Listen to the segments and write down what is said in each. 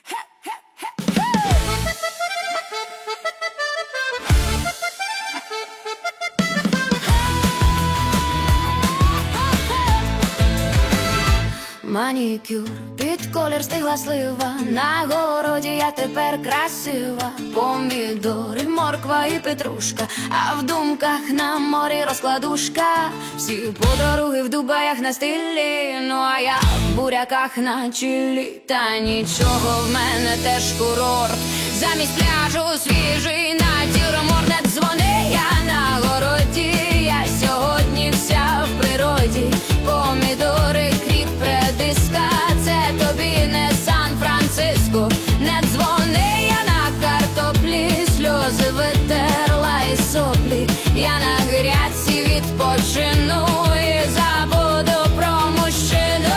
Манікюр, під колір стигла слива, на городі я тепер красива. Помідори, морква і петрушка, а в думках на морі розкладушка. Всі подруги в Дубаях на стилі, ну а я в буряках на чилі. Та нічого, в мене теж курорт, замість пляжу свіжий натюрморт. Не дзвони, я на городі, я сьогодні вся в природі. Помідори, кріп, редиска, це тобі не Сан-Франциско. Не дзвони, я на картоплі, сльози витерла і соплі. Я на грядці відпочину і забуду про мужчину.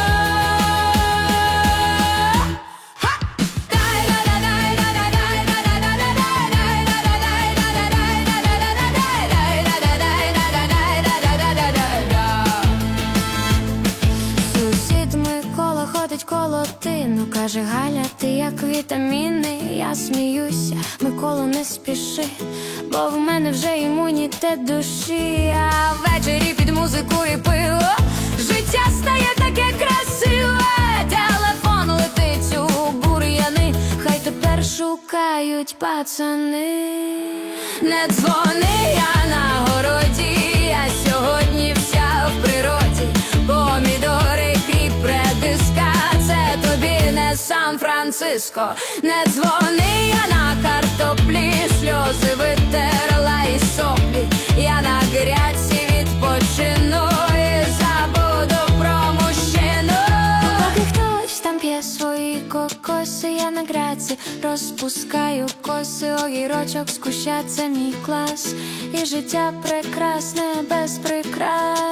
Ходить коло тину, каже: Галя, ти як вітаміни. Я сміюся, Миколо, не спіши, бо в мене вже імунітет душі. А ввечері під музику і пиво життя стає таке красиве. Телефон летить у бур'яни, хай тепер шукають пацани. Не дзвони, я на городі, я сьогодні вся в природі. Помідори, кріп, редиска, це тобі не Сан-Франциско. Не дзвони, я на картоплі, сльози витерла і соплі. Я на грядці відпочину і забуду про мужчину. Поки хтось там п'є свої кокоси, я на грядці розпускаю коси. Огірочок з куща, це мій клас, і життя прекрасне без прикрас.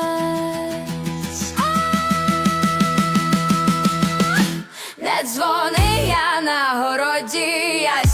Не дзвони, я на городі, я